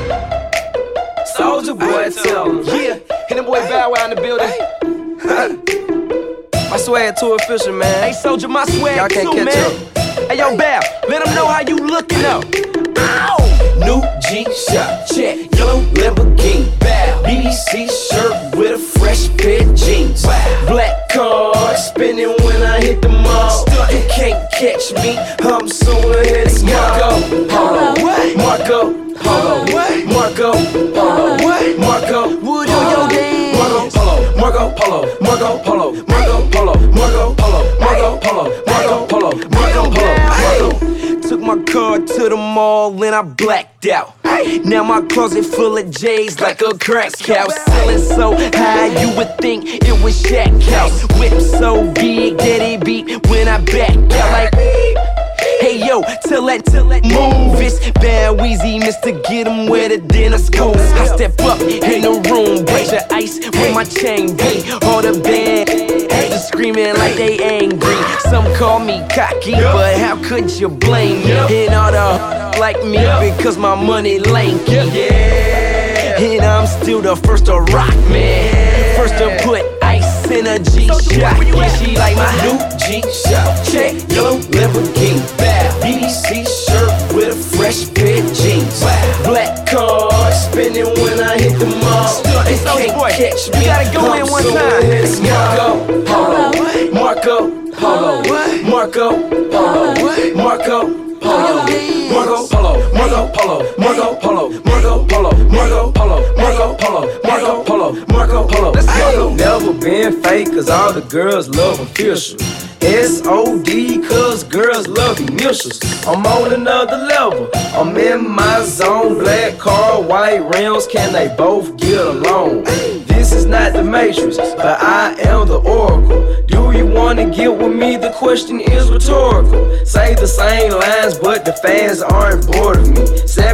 Soulja Boy, tell him. Yeah, and them boy Bow Wow in the building. My swag too official, man. Hey, Soulja, my swag Y'all can't too, catch man. up. Hey, yo, Bow, let them know how you looking up. Ow! New G-Shock, check, yellow Lamborghini. Bow. BBC shirt with a fresh pair of jeans. Wow. Black card, spinning when I hit the mall. You can't catch me, I'm so ahead of Marco Polo. What? Marco Polo. What? Marco Polo. What? Marco Wood on your dance. Marco Polo. Marco Polo. Marco Polo. Marco Polo. Marco Polo. Marco Polo. Marco Polo. Marco Polo. Took my car to the mall and I blacked out. Now my closet full of J's like a crack house. Selling so high you would think it was Shack House. Whip so big that it beat when I back out like. Hey yo, tell that move. It's Bad Weezy, Mr. Get 'em where the dinner's cold. I step up in the room, bunch of ice with my chain beat. All the band just screaming like they angry. Some call me cocky, but how could you blame me? And all the like me because my money lanky. Yeah, and I'm still the first to rock, man. First to put ice in a G-Shock. Yeah, she like my New G-Shock, check, yellow Lamborghini. BBC shirt with a fresh pair of jeans. Black card, spinning when I hit the mall. They can't catch me. You gotta go in one time. Marco Polo. Marco Polo. Marco Polo. Marco Polo. Marco Polo. Marco Polo. Marco Polo. Marco Polo. Marco Polo. Marco Polo. Marco Polo. Marco Polo. Let's go. Never been fake, cause all the girls love official. S.O.D. cause girls love initials. I'm on another level, I'm in my zone. Black car, white rims, can they both get along? This is not the Matrix, but I am the Oracle. Do you wanna get with me? The question is rhetorical. Say the same lines, but the fans aren't bored of me.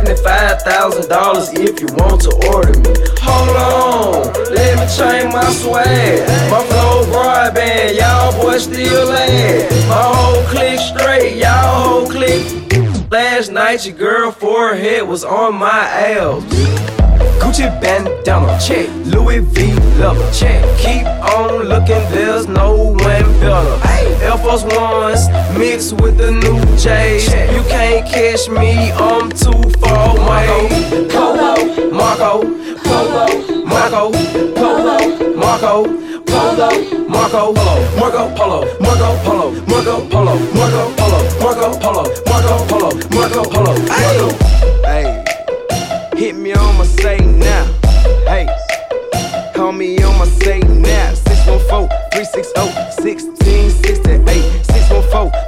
$75,000 if you want to order me. Hold on, let me change my swag. My flow broadband, y'all boys still lad. My whole clique straight, y'all whole clique. Last night your girl forehead was on my abs. Gucci bandana, check. Louis V leather, check. Keep on looking, there's no one better. Air Force Ones mixed with the new J's. You can't catch me, I'm too far away. Polo, Marco, Polo, Marco, Polo, Marco, Polo, Marco Polo, Marco Polo, Marco Polo, Marco Polo, Marco Polo, Marco Polo, Marco Polo, Marco Polo, Marco. Hey, hit me on my say now. Hey, call me on my say now. 614-360-1668.